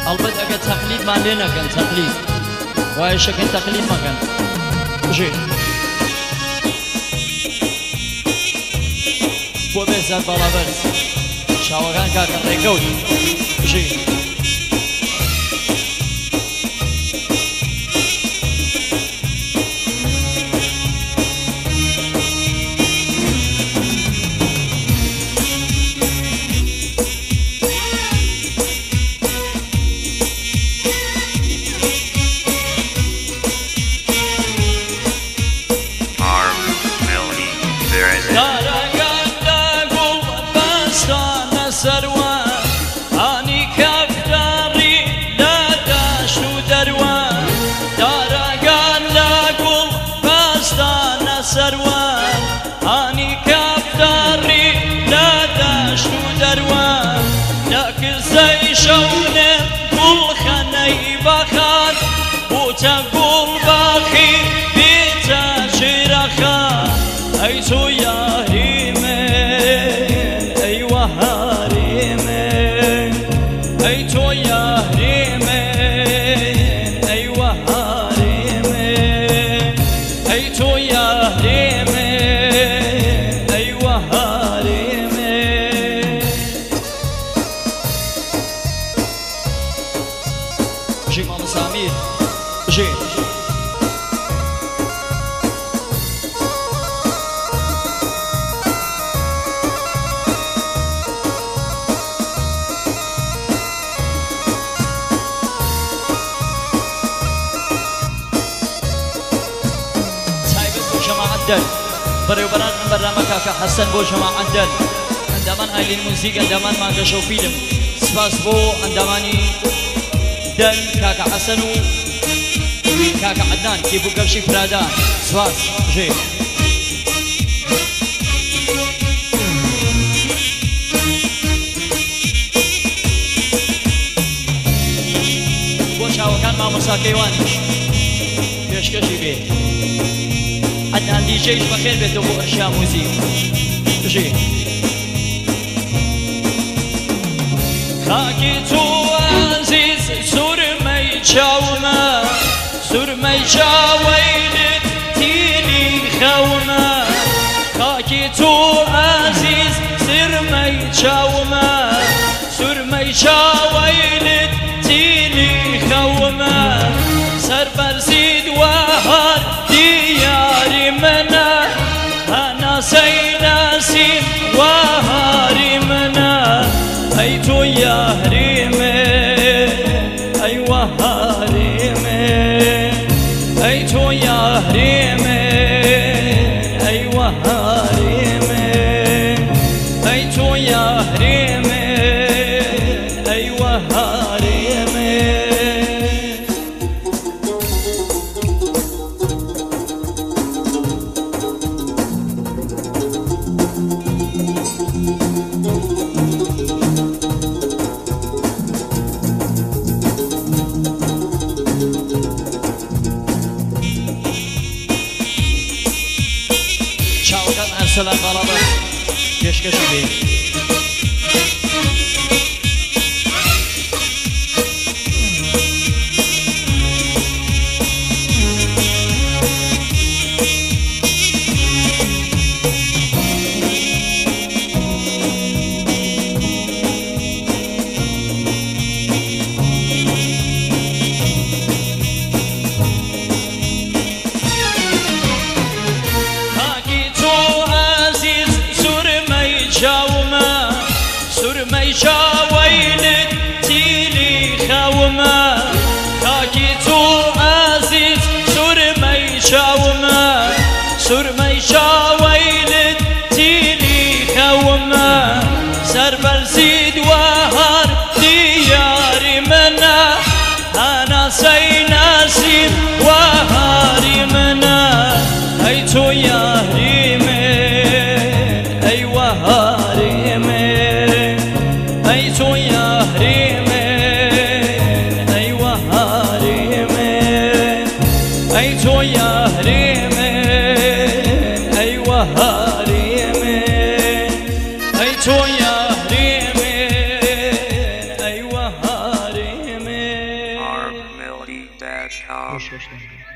البته اگه تقلید من نکن تقلید وای شکن تقلید مکن بجی بو بهزاد بالا برس شاوگان کاکا ریکود بجی شونه كل خني بخان وتقول باخي بيتا شرخان ايتو يا ريمين ايوه هاريمين ايتو يا ريمين ايوه هاريمين ايتو يا ريمين ايوه هاريمين مام سامیر بجی سایب بو جماعت دل برای بران برنامه کاکا حسن بو جماعت دل اندامان آیلین موزیک اندامان مانگا شو فیلم سپاس بو اندامانی دل كاكا حسن كاكا عدنان كيفو قرشي فرادان سواس جي بوش هاو كان مع مساكي وانش بيش كشي بيه عدنان دي جيش بخير بيتو بو اشياء موزيك جي خاكي تو عزيز سرمي شاوما سرمي شاويلت تيلي خوما خاكي تو عزيز سرمي شاوما سرمي شاويلت تيلي خوما سر برزيد وهر دياري منا انا سيناسين وهاري منا ايتو يا هريمين ايوه هريمين ايتو يا هريمين ايوه هريمين ايتو يا هريمين ايوه هريمين سلام برابر کشکشی بی سرمي شاويلت تيلي خوما خاكي تو عزيز سرمي شاوما سرمي شاويلت تيلي خوما سر برزيد وهر دياري منا انا سيناسين وهاري منا ايتو يا هريمين ايوه هريمين ايتو يا هريمين ايوه هريمين ايتو يا هريمين ايوه هريمين ايتو يا هريمين ايوه هريمين Music.com. خوش